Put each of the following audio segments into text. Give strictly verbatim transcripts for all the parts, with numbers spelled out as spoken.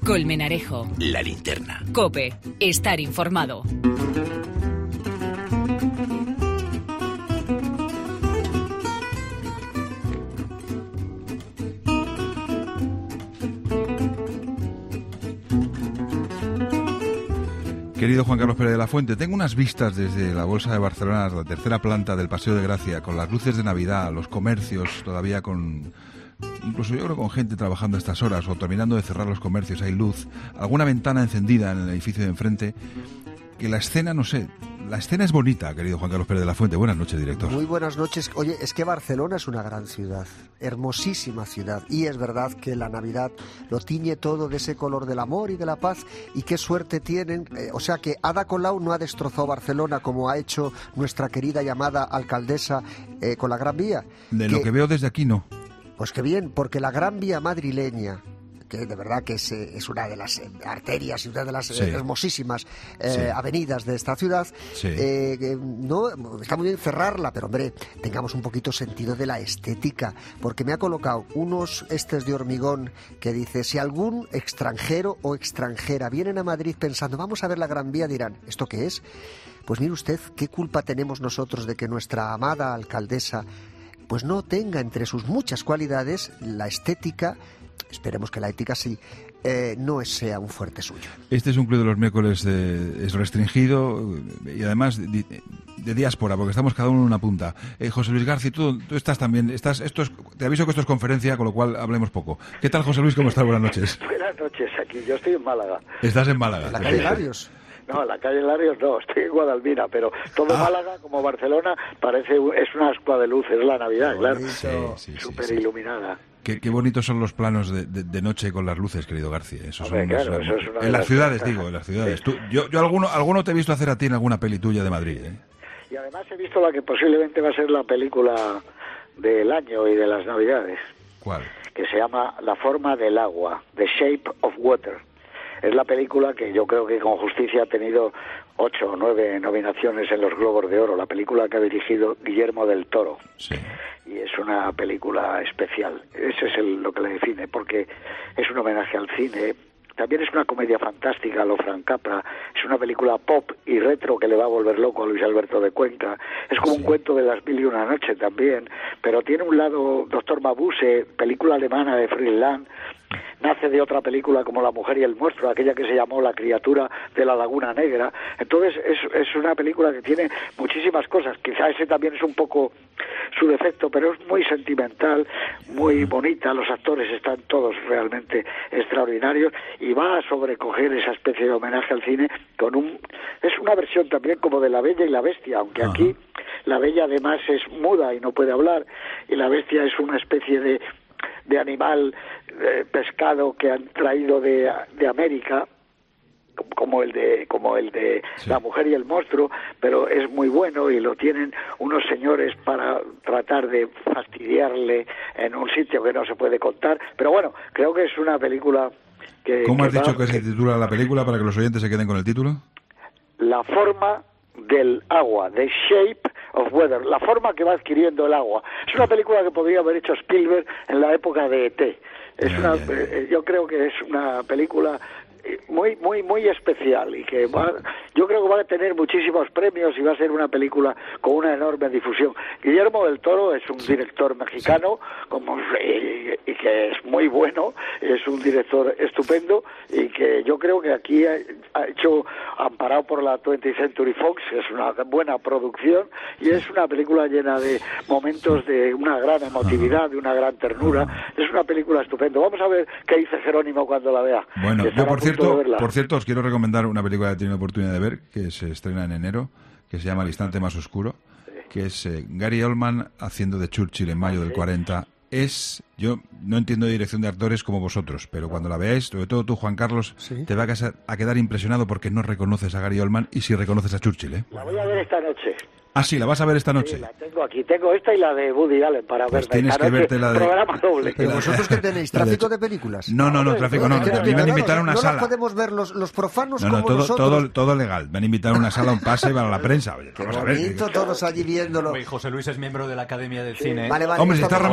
Colmenarejo. La Linterna. COPE. Estar informado. Querido Juan Carlos Pérez de la Fuente, tengo unas vistas desde la Bolsa de Barcelona, la tercera planta del Paseo de Gracia, con las luces de Navidad, los comercios todavía con... Incluso yo creo con gente trabajando a estas horas o terminando de cerrar los comercios, hay luz, alguna ventana encendida en el edificio de enfrente, que la escena, no sé, la escena es bonita, querido Juan Carlos Pérez de la Fuente. Buenas noches, director. Muy buenas noches. Oye, es que Barcelona es una gran ciudad, hermosísima ciudad, y es verdad que la Navidad lo tiñe todo de ese color del amor y de la paz, y qué suerte tienen, eh, o sea que Ada Colau no ha destrozado Barcelona como ha hecho nuestra querida llamada alcaldesa eh, con la Gran Vía. De que, lo que veo desde aquí, no. Pues qué bien, porque la Gran Vía madrileña, que de verdad que es, es una de las arterias y una de las sí. hermosísimas eh, sí. avenidas de esta ciudad, sí. eh, no, está muy bien cerrarla, pero hombre, tengamos un poquito sentido de la estética, porque me ha colocado unos estes de hormigón que dice, si algún extranjero o extranjera vienen a Madrid pensando, vamos a ver la Gran Vía, dirán, ¿esto qué es? Pues mire usted, ¿qué culpa tenemos nosotros de que nuestra amada alcaldesa pues no tenga entre sus muchas cualidades la estética? Esperemos que la ética sí, eh, no sea un fuerte suyo. Este es un club de los miércoles, eh, es restringido y además de, de diáspora, porque estamos cada uno en una punta. Eh, José Luis García, tú, tú estás también, estás, esto es, te aviso que esto es conferencia, con lo cual hablemos poco. ¿Qué tal, José Luis? ¿Cómo estás? Buenas noches. Buenas noches, aquí yo estoy en Málaga. ¿Estás en Málaga? ¿En la calle Larios? No, en la calle Larios no, estoy en Guadalmina, pero todo ah. Málaga, como Barcelona, parece es una ascua de luz, es la Navidad, claro. Sí, sí, súper sí, sí. iluminada. Qué, qué bonitos son los planos de, de, de noche con las luces, querido García. Esos Hombre, son claro, unos, eso es una en las ciudades, cosas. digo, en las ciudades. Sí. Tú, yo yo alguno, alguno te he visto hacer a ti en alguna peli tuya de Madrid, ¿eh? Y además he visto la que posiblemente va a ser la película del año y de las Navidades. ¿Cuál? Que se llama La forma del agua, The Shape of Water. Es la película que yo creo que con justicia ha tenido ocho o nueve nominaciones en los Globos de Oro, la película que ha dirigido Guillermo del Toro. Sí. Y es una película especial, eso es el, lo que le define, porque es un homenaje al cine. También es una comedia fantástica, lo Frank Capra, es una película pop y retro que le va a volver loco a Luis Alberto de Cuenca, es como sí. un cuento de las mil y una noche también, pero tiene un lado Doctor Mabuse, película alemana de Fritz Lang, nace de otra película como La mujer y el monstruo, aquella que se llamó La criatura de la Laguna Negra. Entonces es, es una película que tiene muchísimas cosas, quizá ese también es un poco su defecto, pero es muy sentimental, muy bonita, los actores están todos realmente extraordinarios y va a sobrecoger esa especie de homenaje al cine con un... es una versión también como de La Bella y la Bestia, aunque aquí uh-huh. la Bella además es muda y no puede hablar y la Bestia es una especie de de animal eh, pescado que han traído de, de América, como el de como el de sí. La mujer y el monstruo, pero es muy bueno y lo tienen unos señores para tratar de fastidiarle en un sitio que no se puede contar, pero bueno, creo que es una película que... ¿Cómo que has dicho va, que se titula la película para que los oyentes se queden con el título? La forma del agua, The Shape of Water, la forma que va adquiriendo el agua. Es una película que podría haber hecho Spielberg en la época de E T. Es yeah, una, yeah, yeah. Eh, yo creo que es una película muy muy muy especial y que va, yo creo que va a tener muchísimos premios y va a ser una película con una enorme difusión. Guillermo del Toro es un sí. director mexicano sí. como y, y que es muy bueno, es un director estupendo y que yo creo que aquí ha, ha hecho, amparado por la twentieth Century Fox, es una buena producción y es una película llena de momentos de una gran emotividad, de una gran ternura. Es una película estupenda. Vamos a ver qué dice Jerónimo cuando la vea. Bueno, yo por cierto Por cierto, os quiero recomendar una película que he tenido la oportunidad de ver, que se estrena en enero, que se llama El instante más oscuro, que es eh, Gary Oldman haciendo de Churchill en mayo del cuarenta. Es, yo no entiendo de dirección de actores como vosotros, pero cuando la veáis, sobre todo tú, Juan Carlos, ¿sí? te va a quedar impresionado porque no reconoces a Gary Oldman y sí reconoces a Churchill, ¿eh? La voy a ver esta noche. Ah, sí, ¿la vas a ver esta noche? Sí, la tengo aquí. Tengo esta y la de Woody Allen para pues ver. Tienes que verte la de... Programa doble. ¿Pero vosotros qué tenéis? ¿Tráfico de películas? No, no, no, tráfico no. no. A mí me han invitado a una no sala. No podemos ver los, los profanos no, no, como todo, nosotros. Todo, todo legal. Me han invitado a una sala, un pase para la prensa. Oye, qué vamos bonito, a ver. Todos allí viéndolo. Oye, José Luis es miembro de la Academia del sí. Cine. Vale, vale, hombre, si está Ramón García Pellegrini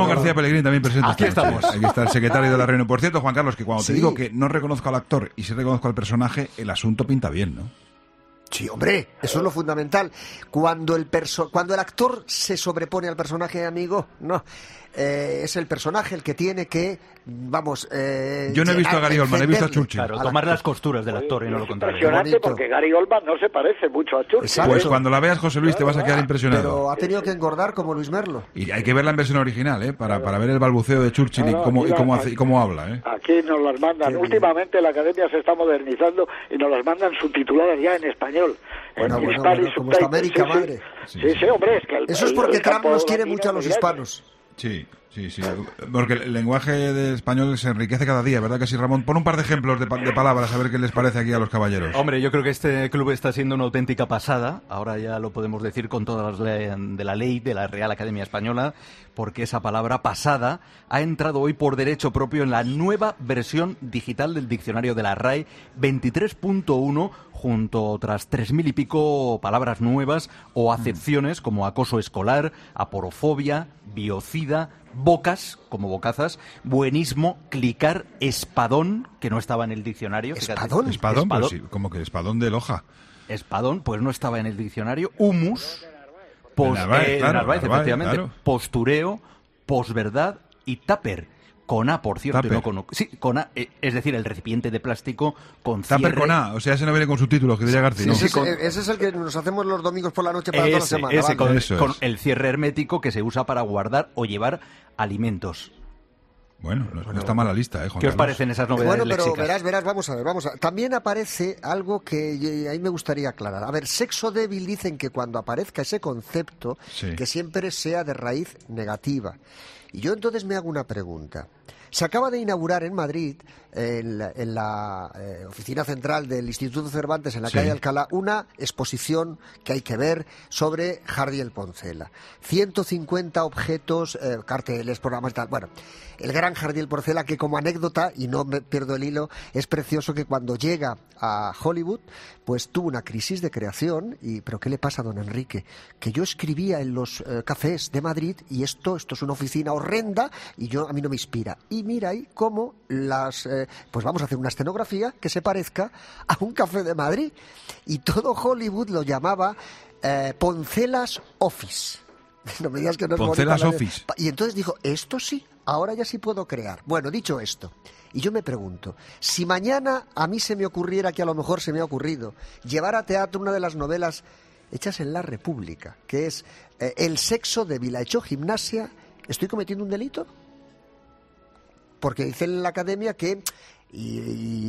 Pellegrini también presente. Aquí estamos. Aquí está el secretario de la reunión. Por cierto, Juan Carlos, que cuando Sí. te digo que no reconozco al actor y sí reconozco al personaje, el asunto pinta bien, ¿no? Sí, hombre, eso es lo fundamental. Cuando el perso cuando el actor se sobrepone al personaje, amigo, no. Eh, es el personaje el que tiene que, vamos... Eh, Yo no he visto a Gary Oldman, he visto a Churchill. Claro, tomar las costuras del actor y no lo contrario. Impresionante Bonito. porque Gary Oldman no se parece mucho a Churchill. Exacto. Pues cuando la veas, José Luis, te vas a quedar impresionado. Pero ha tenido que engordar como Luis Merlo. Y hay que verla en versión original, ¿eh? Para, para ver el balbuceo de Churchill y No, no, cómo, y aquí cómo, la- hace, y cómo habla, ¿eh? Aquí nos las mandan. Qué Últimamente la academia se está modernizando y nos las mandan subtituladas ya en español. Bueno, En bueno, Spanish bueno, como está subtitles. América, Sí, sí. madre. Sí, sí, hombre, es que el, Eso es el- porque el Trump campo nos quiere latino mucho a es los muy grande. hispanos. Sí, sí, sí. Porque el lenguaje de español se enriquece cada día, ¿verdad que sí, Ramón? Pon un par de ejemplos de, pa- de palabras a ver qué les parece aquí a los caballeros. Hombre, yo creo que este club está siendo una auténtica pasada. Ahora ya lo podemos decir con todas las leyes de la ley de la Real Academia Española, porque esa palabra pasada ha entrado hoy por derecho propio en la nueva versión digital del diccionario de la R A E veintitrés punto uno, junto a otras tres mil y pico palabras nuevas o acepciones como acoso escolar, aporofobia, biocida, bocas, como bocazas, buenismo, clicar, espadón, que no estaba en el diccionario. fíjate. ¿Espadón? Espadón, pero Espadón. sí, como que espadón de Loja. Espadón, pues no estaba en el diccionario. Humus, pos, De Narváez, eh, claro, Narváez, Narváez, efectivamente. claro. Postureo, posverdad y tupper. Con A, por cierto, y Tupper. no con U. Sí, con A, eh, es decir, el recipiente de plástico con cierre. Tupper con A, o sea, ese no viene con subtítulos, que diría García, ¿no? ese, es, con- ese es el que nos hacemos los domingos por la noche para toda la Ese, semana. ese, vale. con, Eso con es. el cierre hermético que se usa para guardar o llevar alimentos. Bueno, no, no está mala lista, ¿eh, Juan ¿Qué os Carlos? parecen esas novedades Bueno, pero léxicas? verás, verás, vamos a ver, vamos a ver. También aparece algo que eh, ahí me gustaría aclarar. A ver, sexo débil dicen que cuando aparezca ese concepto, Sí. que siempre sea de raíz negativa. Y yo entonces me hago una pregunta. Se acaba de inaugurar en Madrid, en la, en la, eh, oficina central del Instituto Cervantes, en la Sí. calle Alcalá, una exposición que hay que ver sobre Jardiel Poncela. ciento cincuenta objetos, eh, carteles, programas y tal. Bueno, el gran Jardiel Poncela, que como anécdota, y no me pierdo el hilo, es precioso que cuando llega a Hollywood, pues tuvo una crisis de creación. Y ¿pero qué le pasa a don Enrique? Que yo escribía en los eh, cafés de Madrid y esto, esto es una oficina horrenda y yo a mí no me inspira. Y mira ahí cómo las... eh, pues vamos a hacer una escenografía que se parezca a un café de Madrid. Y todo Hollywood lo llamaba eh, Poncelas Office. No me digas que no es Poncelas bonita la- Office. Y entonces dijo, esto sí, ahora ya sí puedo crear. Bueno, dicho esto, y yo me pregunto, si mañana a mí se me ocurriera, que a lo mejor se me ha ocurrido, llevar a teatro una de las novelas hechas en la República, que es eh, El sexo débil ha hecho gimnasia, ¿estoy cometiendo un delito? Porque dicen en la academia que... Y,